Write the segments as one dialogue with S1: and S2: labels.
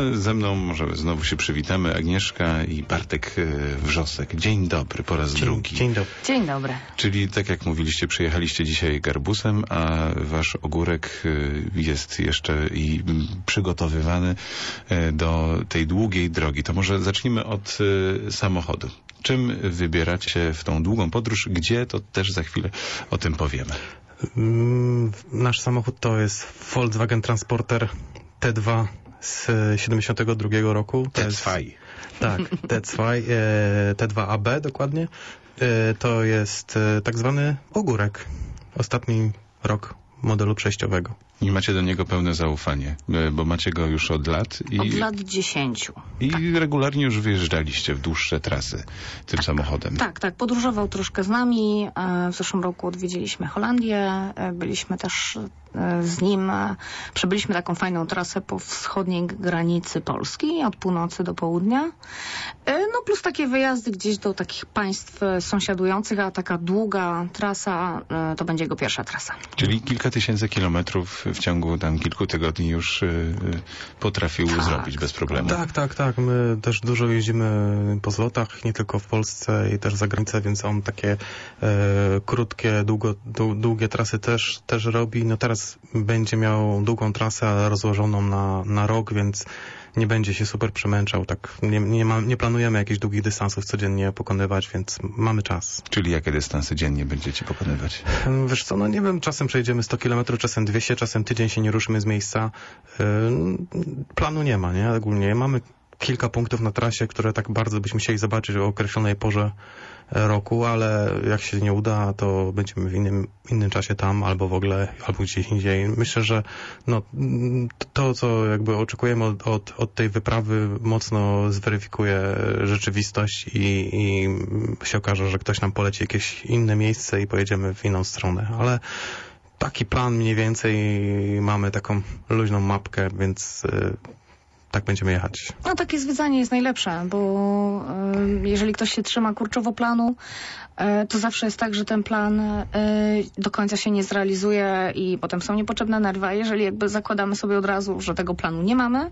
S1: ze mną może znowu się przywitamy. Agnieszka i Bartek Wrzosek. Dzień dobry po raz drugi.
S2: Dzień dobry.
S3: Dzień dobry.
S1: Czyli tak jak mówiliście, przyjechaliście dzisiaj garbusem, a wasz ogórek jest jeszcze i przygotowywany do tej długiej drogi. To może zacznijmy od samochodu. Czym wybieracie w tą długą podróż? Gdzie? To też za chwilę o tym powiemy.
S2: Nasz samochód to jest Volkswagen Transporter T2 z 72 roku.
S1: T2.
S2: Tak, T2, T2AB dokładnie. To jest tak zwany ogórek. Ostatni rok modelu przejściowego.
S1: I macie do niego pełne zaufanie, bo macie go już od lat.
S3: Od lat 10.
S1: I regularnie już wyjeżdżaliście w dłuższe trasy tym samochodem.
S3: Tak. Podróżował troszkę z nami. W zeszłym roku odwiedziliśmy Holandię. Byliśmy też z nim. Przebyliśmy taką fajną trasę po wschodniej granicy Polski, od północy do południa. No plus takie wyjazdy gdzieś do takich państw sąsiadujących, a taka długa trasa to będzie jego pierwsza trasa.
S1: Czyli kilka tysięcy kilometrów w ciągu tam kilku tygodni już potrafił zrobić bez problemu.
S2: Tak. My też dużo jeździmy po zlotach, nie tylko w Polsce i też za granicę, więc on takie krótkie, długie trasy też robi. No teraz będzie miał długą trasę rozłożoną na rok, więc nie będzie się super przemęczał. Tak nie planujemy jakichś długich dystansów codziennie pokonywać, więc mamy czas.
S1: Czyli jakie dystanse dziennie będziecie pokonywać?
S2: Wiesz co, no nie wiem, czasem przejdziemy 100 km, czasem 200, czasem tydzień się nie ruszymy z miejsca. Planu nie ma, nie? Ogólnie mamy kilka punktów na trasie, które tak bardzo byśmy chcieli zobaczyć o określonej porze roku, ale jak się nie uda, to będziemy w innym czasie tam, albo w ogóle, albo gdzieś indziej. Myślę, że no, to, co jakby oczekujemy od tej wyprawy, mocno zweryfikuje rzeczywistość i się okaże, że ktoś nam poleci jakieś inne miejsce i pojedziemy w inną stronę, ale taki plan mniej więcej, mamy taką luźną mapkę, więc tak będziemy jechać.
S3: No takie zwiedzanie jest najlepsze, bo jeżeli ktoś się trzyma kurczowo planu, to zawsze jest tak, że ten plan do końca się nie zrealizuje i potem są niepotrzebne nerwy, a jeżeli jakby zakładamy sobie od razu, że tego planu nie mamy,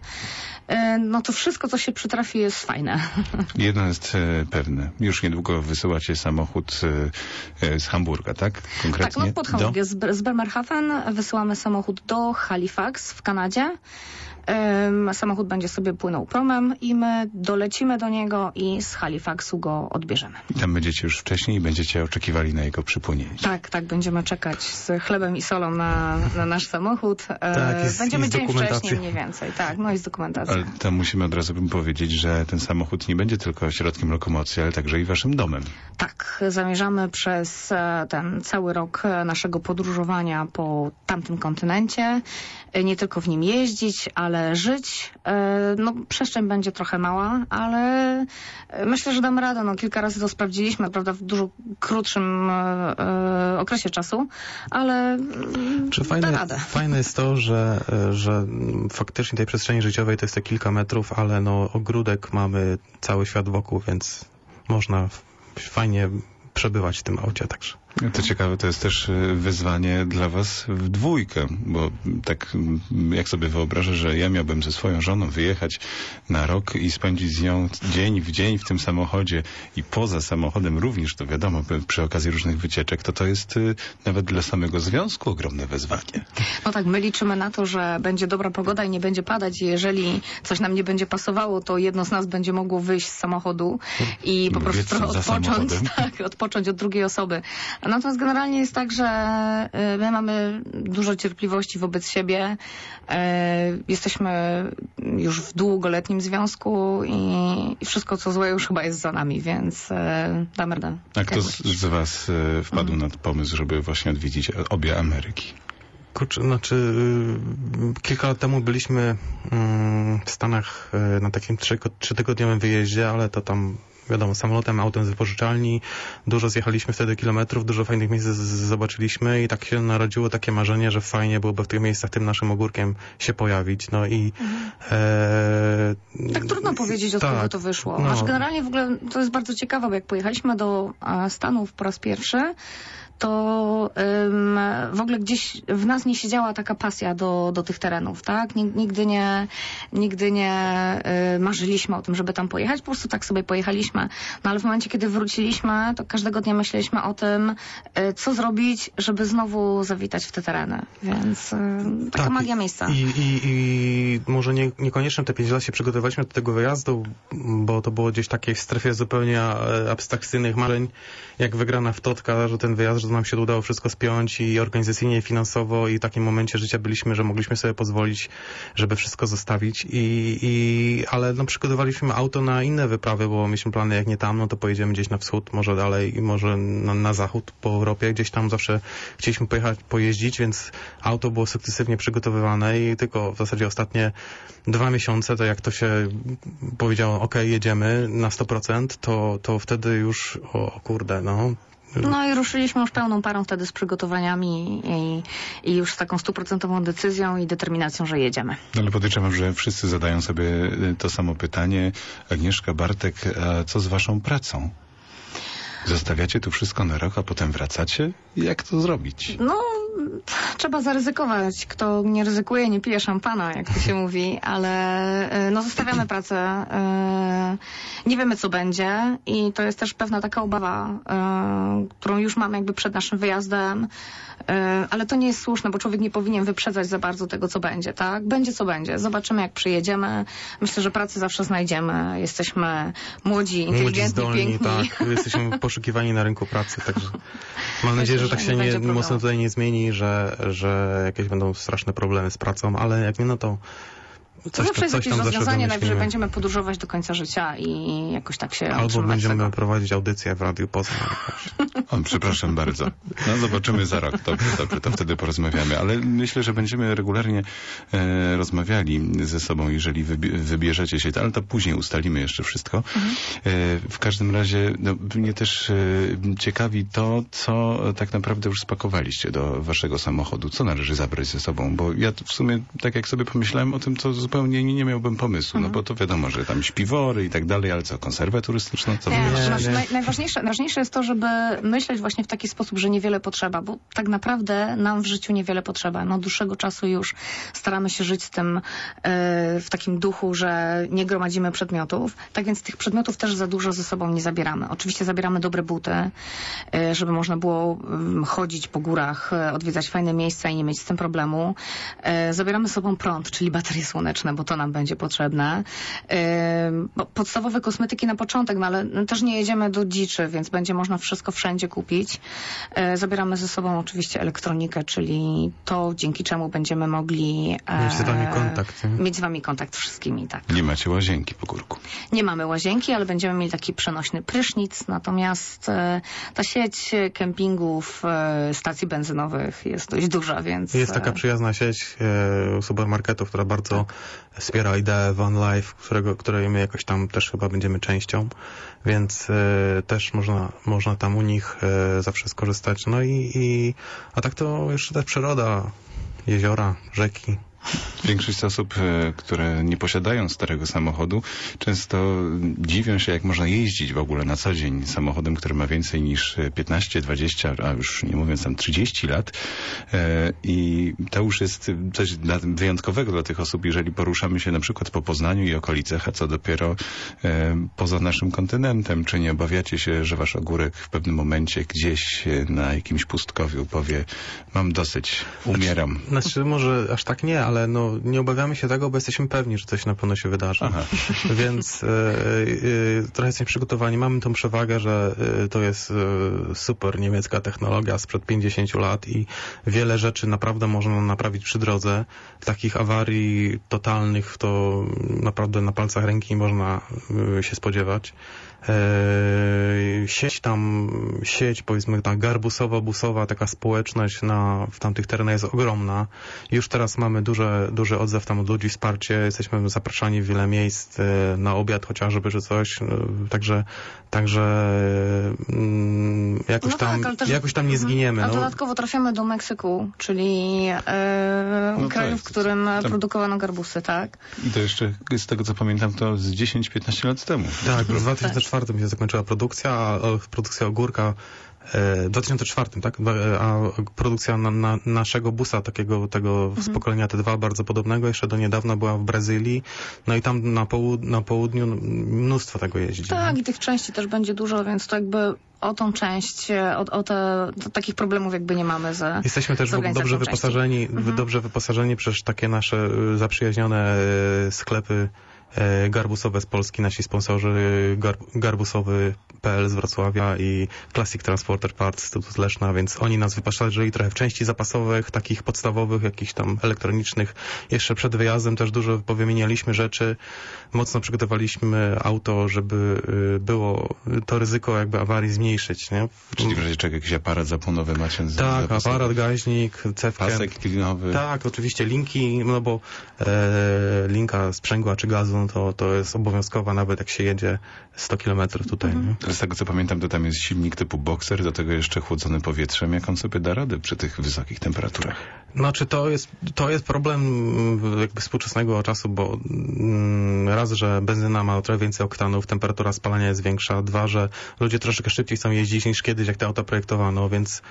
S3: no to wszystko, co się przytrafi, jest fajne.
S1: Jedno jest pewne. Już niedługo wysyłacie samochód z Hamburga, tak? Konkretnie?
S3: Tak, no pod Hamburg jest z Bremerhaven. Wysyłamy samochód do Halifax w Kanadzie. Samochód będzie sobie płynął promem i my dolecimy do niego i z Halifaxu go odbierzemy.
S1: I tam będziecie już wcześniej i będziecie oczekiwali na jego przypłynięcie.
S3: Tak, będziemy czekać z chlebem i solą na nasz samochód.
S2: Tak,
S3: będziemy
S2: jest
S3: dzień wcześniej mniej więcej. Tak, no i z dokumentacją.
S1: Ale tam musimy od razu powiedzieć, że ten samochód nie będzie tylko środkiem lokomocji, ale także i waszym domem.
S3: Tak, zamierzamy przez ten cały rok naszego podróżowania po tamtym kontynencie nie tylko w nim jeździć, ale żyć. No, przestrzeń będzie trochę mała, ale myślę, że damy radę. No, kilka razy to sprawdziliśmy, prawda, w dużo krótszym okresie czasu, ale da radę.
S2: Fajne jest to, że faktycznie tej przestrzeni życiowej to jest te kilka metrów, ale no ogródek mamy, cały świat wokół, więc można fajnie przebywać w tym aucie także.
S1: To ciekawe, to jest też wyzwanie dla was w dwójkę, bo tak jak sobie wyobrażę, że ja miałbym ze swoją żoną wyjechać na rok i spędzić z nią dzień w dzień w tym samochodzie i poza samochodem również, to wiadomo, przy okazji różnych wycieczek, to jest nawet dla samego związku ogromne wyzwanie.
S3: No tak, my liczymy na to, że będzie dobra pogoda i nie będzie padać i jeżeli coś nam nie będzie pasowało, to jedno z nas będzie mogło wyjść z samochodu i po prostu trochę odpocząć od drugiej osoby. Natomiast generalnie jest tak, że my mamy dużo cierpliwości wobec siebie. Jesteśmy już w długoletnim związku i wszystko, co złe, już chyba jest za nami, więc damy radę.
S1: A kto z was wpadł na pomysł, żeby właśnie odwiedzić obie Ameryki?
S2: Kurczę, znaczy kilka lat temu byliśmy w Stanach na takim 3-tygodniowym wyjeździe, ale to tam wiadomo, samolotem, autem z wypożyczalni, dużo zjechaliśmy wtedy kilometrów, dużo fajnych miejsc zobaczyliśmy i tak się narodziło takie marzenie, że fajnie byłoby w tych miejscach tym naszym ogórkiem się pojawić, no i
S3: tak trudno powiedzieć, od kogo to wyszło.
S2: No.
S3: Generalnie w ogóle to jest bardzo ciekawe, bo jak pojechaliśmy do Stanów po raz pierwszy, to w ogóle gdzieś w nas nie siedziała taka pasja do tych terenów, tak? Nigdy nie marzyliśmy o tym, żeby tam pojechać, po prostu tak sobie pojechaliśmy. No ale w momencie, kiedy wróciliśmy, to każdego dnia myśleliśmy o tym, co zrobić, żeby znowu zawitać w te tereny. Więc taka magia miejsca.
S2: I może niekoniecznie te 5 lat się przygotowaliśmy do tego wyjazdu, bo to było gdzieś takiej w strefie zupełnie abstrakcyjnych marzeń, jak wygrana w Totka, że ten wyjazd, że nam się udało wszystko spiąć i organizacyjnie, i finansowo, i w takim momencie życia byliśmy, że mogliśmy sobie pozwolić, żeby wszystko zostawić. Ale no, przygotowaliśmy auto na inne wyprawy, bo mieliśmy plany, jak nie tam, no to pojedziemy gdzieś na wschód, może dalej i może na zachód po Europie. Gdzieś tam zawsze chcieliśmy pojeździć, więc auto było sukcesywnie przygotowywane i tylko w zasadzie ostatnie 2 miesiące, to jak to się powiedziało, ok, jedziemy na 100%, to wtedy już, o kurde, no.
S3: No i ruszyliśmy już pełną parą wtedy z przygotowaniami i już z taką 100% decyzją i determinacją, że jedziemy.
S1: Ale podejrzewam, że wszyscy zadają sobie to samo pytanie. Agnieszka, Bartek, a co z waszą pracą? Zostawiacie tu wszystko na rok, a potem wracacie? Jak to zrobić?
S3: No, trzeba zaryzykować. Kto nie ryzykuje, nie pije szampana, jak to się mówi, ale no zostawiamy pracę. Nie wiemy, co będzie i to jest też pewna taka obawa, którą już mamy jakby przed naszym wyjazdem, ale to nie jest słuszne, bo człowiek nie powinien wyprzedzać za bardzo tego, co będzie, tak? Będzie, co będzie. Zobaczymy, jak przyjedziemy. Myślę, że pracy zawsze znajdziemy. Jesteśmy młodzi, inteligentni,
S2: zdolni,
S3: piękni.
S2: Tak, jesteśmy poszukiwani na rynku pracy, także mam nadzieję, że tak się mocno tutaj nie zmieni, że jakieś będą straszne problemy z pracą, ale jak nie, no to
S3: Zawsze jest jakieś rozwiązanie, najwyżej będziemy podróżować do końca życia i jakoś tak się
S2: albo będziemy prowadzić audycję w Radiu Poznań.
S1: Przepraszam bardzo. No zobaczymy za rok. Dobrze, to wtedy porozmawiamy. Ale myślę, że będziemy regularnie rozmawiali ze sobą, jeżeli wybierzecie się, ale to później ustalimy jeszcze wszystko. W każdym razie mnie też ciekawi to, co tak naprawdę już spakowaliście do waszego samochodu. Co należy zabrać ze sobą? Bo ja w sumie, tak jak sobie pomyślałem o tym, to zupełnie nie miałbym pomysłu, no bo to wiadomo, że tam śpiwory i tak dalej, ale co, konserwę turystyczną? Co
S3: Najważniejsze jest to, żeby myśleć właśnie w taki sposób, że niewiele potrzeba, bo tak naprawdę nam w życiu niewiele potrzeba. No od dłuższego czasu już staramy się żyć z tym w takim duchu, że nie gromadzimy przedmiotów, tak więc tych przedmiotów też za dużo ze sobą nie zabieramy. Oczywiście zabieramy dobre buty, żeby można było chodzić po górach, odwiedzać fajne miejsca i nie mieć z tym problemu. Zabieramy z sobą prąd, czyli baterie słoneczne, bo to nam będzie potrzebne. Podstawowe kosmetyki na początek, no ale też nie jedziemy do dziczy, więc będzie można wszystko wszędzie kupić. Zabieramy ze sobą oczywiście elektronikę, czyli to, dzięki czemu będziemy mogli mieć z wami kontakt z wszystkimi. Tak.
S1: Nie macie łazienki po górku?
S3: Nie mamy łazienki, ale będziemy mieli taki przenośny prysznic, natomiast ta sieć kempingów, stacji benzynowych jest dość duża, więc...
S2: Jest taka przyjazna sieć supermarketów, która bardzo wspiera ideę Van Life, której my jakoś tam też chyba będziemy częścią, więc też można tam u nich zawsze skorzystać. No a tak to jeszcze ta przyroda, jeziora, rzeki.
S1: Większość osób, które nie posiadają starego samochodu, często dziwią się, jak można jeździć w ogóle na co dzień samochodem, który ma więcej niż 15, 20, a już nie mówiąc tam 30 lat. I to już jest coś wyjątkowego dla tych osób, jeżeli poruszamy się na przykład po Poznaniu i okolicach, a co dopiero poza naszym kontynentem. Czy nie obawiacie się, że wasz ogórek w pewnym momencie gdzieś na jakimś pustkowiu powie: mam dosyć, umieram?
S2: Znaczy może aż tak nie, ale no nie obawiamy się tego, bo jesteśmy pewni, że coś na pewno się wydarzy. Aha. Więc trochę jesteśmy przygotowani. Mamy tą przewagę, że to jest super niemiecka technologia sprzed 50 lat i wiele rzeczy naprawdę można naprawić przy drodze. Takich awarii totalnych to naprawdę na palcach ręki można się spodziewać. Sieć powiedzmy ta garbusowo-busowa, taka społeczność w tamtych terenach jest ogromna. Już teraz mamy duży odzew tam od ludzi, wsparcie, jesteśmy zapraszani w wiele miejsc na obiad chociażby, czy coś, także jakoś tam nie zginiemy.
S3: A dodatkowo trafiamy do Meksyku, czyli kraju, w którym produkowano garbusy, tak?
S1: I to jeszcze z tego, co pamiętam, to z 10-15 lat temu.
S2: Tak, w 2004 się zakończyła produkcja, a produkcja ogórka w 2004, tak? A produkcja naszego busa, tego z pokolenia T2, bardzo podobnego, jeszcze do niedawna była w Brazylii. No i tam na południu mnóstwo tego jeździ.
S3: Tak, i tych części też będzie dużo, więc to jakby o tą część, takich problemów jakby nie mamy z
S2: Jesteśmy też dobrze wyposażeni przez takie nasze zaprzyjaźnione sklepy garbusowe z Polski, nasi sponsorzy garbusowy.pl z Wrocławia i Classic Transporter Parts z Leszna, więc oni nas wyposażyli trochę w części zapasowych, takich podstawowych, jakichś tam elektronicznych. Jeszcze przed wyjazdem też dużo powymienialiśmy rzeczy. Mocno przygotowaliśmy auto, żeby było to ryzyko jakby awarii zmniejszyć, nie?
S1: Czyli w razie czego jakiś aparat zapłonowy macie?
S2: Tak, aparat, gaźnik, cewkę.
S1: Pasek klinowy.
S2: Tak, oczywiście linki, no bo linka sprzęgła czy gazu, to jest obowiązkowa, nawet jak się jedzie 100 km tutaj. Nie?
S1: Z tego co pamiętam, to tam jest silnik typu Boxer, do tego jeszcze chłodzony powietrzem. Jak on sobie da radę przy tych wysokich temperaturach?
S2: Znaczy to jest problem jakby współczesnego czasu, bo raz, że benzyna ma o trochę więcej oktanów, temperatura spalania jest większa, dwa, że ludzie troszeczkę szybciej chcą jeździć niż kiedyś, jak te auta projektowano, więc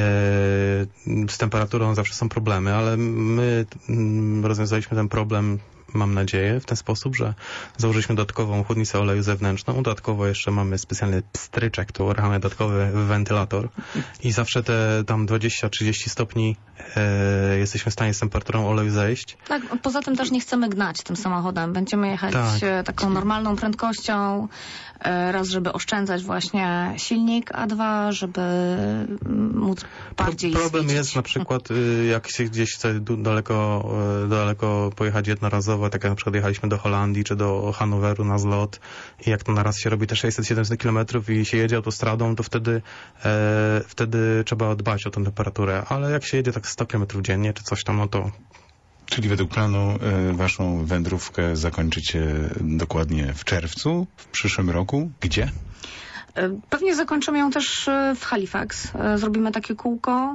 S2: z temperaturą zawsze są problemy, ale my rozwiązaliśmy ten problem, mam nadzieję, w ten sposób, że założyliśmy dodatkową chłodnicę oleju zewnętrzną. Dodatkowo jeszcze mamy specjalny pstryczek, tu mamy dodatkowy wentylator i zawsze te tam 20-30 stopni jesteśmy w stanie z temperaturą oleju zejść.
S3: Tak, poza tym też nie chcemy gnać tym samochodem. Będziemy jechać taką normalną prędkością. Raz, żeby oszczędzać właśnie silnik, a dwa, żeby móc bardziej
S2: Problem
S3: świecić.
S2: jest na przykład, jak się gdzieś chce daleko pojechać jednorazowo, tak jak na przykład jechaliśmy do Holandii czy do Hanoweru na zlot i jak to na raz się robi te 600-700 km i się jedzie autostradą, to wtedy trzeba dbać o tę temperaturę, ale jak się jedzie tak 100 km dziennie czy coś tam, no to...
S1: Czyli według planu waszą wędrówkę zakończycie dokładnie w czerwcu, w przyszłym roku. Gdzie?
S3: Pewnie zakończymy ją też w Halifax. Zrobimy takie kółko.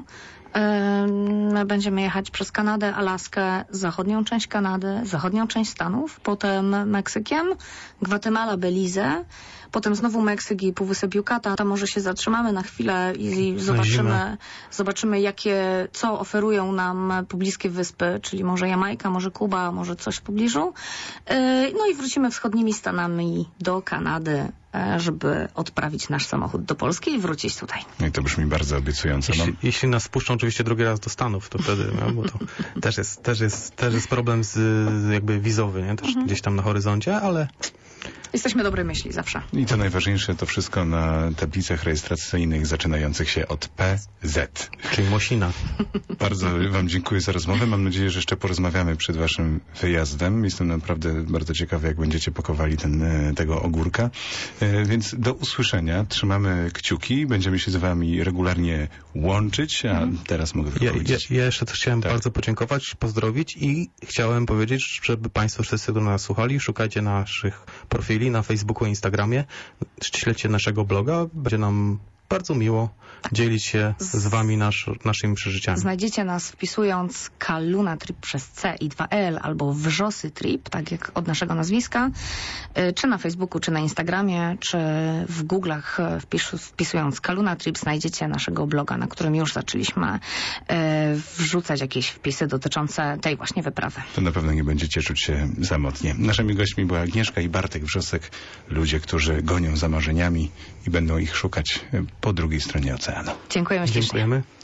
S3: Będziemy jechać przez Kanadę, Alaskę, zachodnią część Kanady, zachodnią część Stanów, potem Meksykiem, Gwatemala, Belize, potem znowu Meksyk i Półwysep Yucatan. Tam może się zatrzymamy na chwilę i zobaczymy co oferują nam pobliskie wyspy, czyli może Jamajka, może Kuba, może coś w pobliżu. No i wrócimy wschodnimi Stanami do Kanady, żeby odprawić nasz samochód do Polski i wrócić tutaj.
S1: No i to brzmi bardzo obiecująco.
S2: Jeśli nas wpuszczą oczywiście drugi raz do Stanów, to wtedy, no, bo to też jest problem jakby wizowy, nie? Też gdzieś tam na horyzoncie, ale...
S3: Jesteśmy dobrej myśli zawsze.
S1: I co najważniejsze, to wszystko na tablicach rejestracyjnych zaczynających się od PZ.
S2: Czyli Mosina.
S1: Bardzo wam dziękuję za rozmowę. Mam nadzieję, że jeszcze porozmawiamy przed waszym wyjazdem. Jestem naprawdę bardzo ciekawy, jak będziecie pakowali tego ogórka. Więc do usłyszenia. Trzymamy kciuki. Będziemy się z wami regularnie łączyć, a teraz mogę tylko powiedzieć.
S2: Ja jeszcze też chciałem bardzo podziękować, pozdrowić i chciałem powiedzieć, żeby państwo wszyscy, którzy nas słuchali, szukajcie naszych profili na Facebooku i Instagramie, śledźcie naszego bloga, będzie nam bardzo miło dzielić się z wami naszymi przeżyciami.
S3: Znajdziecie nas wpisując Kaluna Trip przez C i 2L albo Wrzosy Trip, tak jak od naszego nazwiska, czy na Facebooku, czy na Instagramie, czy w Google'ach wpisując Kaluna Trip znajdziecie naszego bloga, na którym już zaczęliśmy wrzucać jakieś wpisy dotyczące tej właśnie wyprawy.
S1: To na pewno nie będziecie czuć się samotnie. Naszymi gośćmi była Agnieszka i Bartek Wrzosek, ludzie, którzy gonią za marzeniami i będą ich szukać po drugiej stronie oceanu.
S3: Dziękujemy ślicznie.
S2: Dziękujemy.